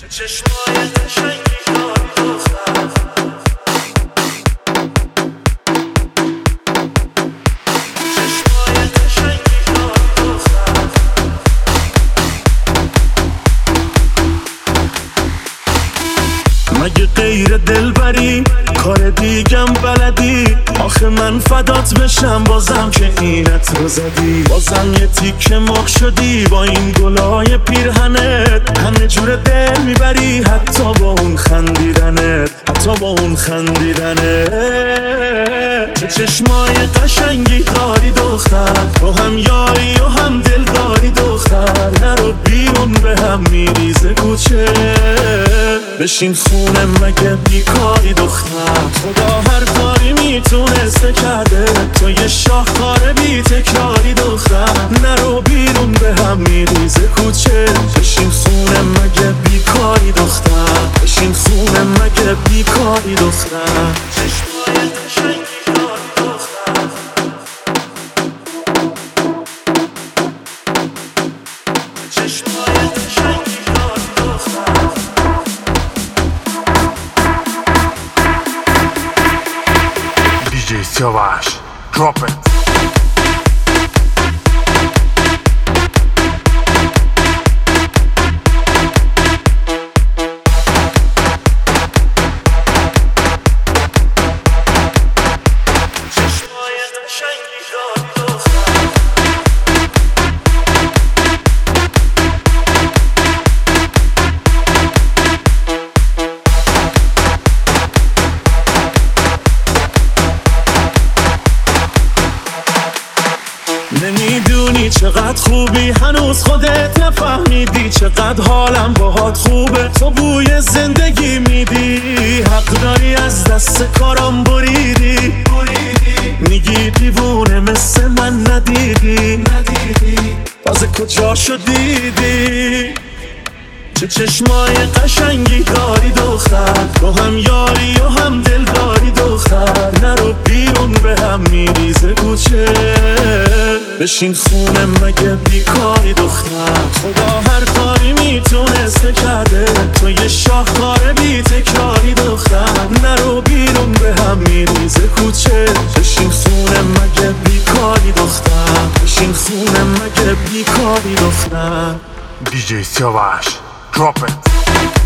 چشمای قشنگی داری دختر، چشمای قشنگی داری دختر. مگه غیر دلبری کار دیگم بلدی؟ آخه من فدات بشم بازم که اینت رو زدی. بازم یه تیکه مرغ شدی با این گلای پیرهنت. همه جور دل میبری حتی با اون خندیدنت، حتی با اون خندیدنت. چه چشمای قشنگی داری دختر، تو هم یاری و هم دل داری دختر. نرو بیرون به هم میریزه کوچه، بشین خونه مگه بیکاری دختر. خدا هر کاری میتونسته کرده، تو یه شاهکار بی تکراری دختر. نرو بیرون به هم میریزه کوچه، بشین خونه مگه بیکاری دختر. بشین خونه مگه بیکاری دختر. چشمای قشنگی داری دختر، چشمای قشنگی داری دختر. DJ Siavash, drop it. چشمای قشنگی داری دختر، نمیدونی چقدر خوبی، هنوز خودت نفهمیدی چقدر حالم باهات خوبه. تو بوی زندگی میدی، حق داری از دست کارم بریدی. میگی دیوونه مثل من ندیدی، تازه کجا شدیدی. چه چشمای قشنگی داری دختر، تو هم یاری و هم دل داری دختر. نرو بیرون به هم میریزه کوچه، بشین خونه مگه بیکاری دختر. خدا هر کاری میتونسته کرده، تو یه شاهکار بی تکراری دختر. نرو بیرون به هم میریزه کوچه، بشین خونه مگه بیکاری دختر. بشین خونه مگه بیکاری دختر. DJ Siavash, drop it.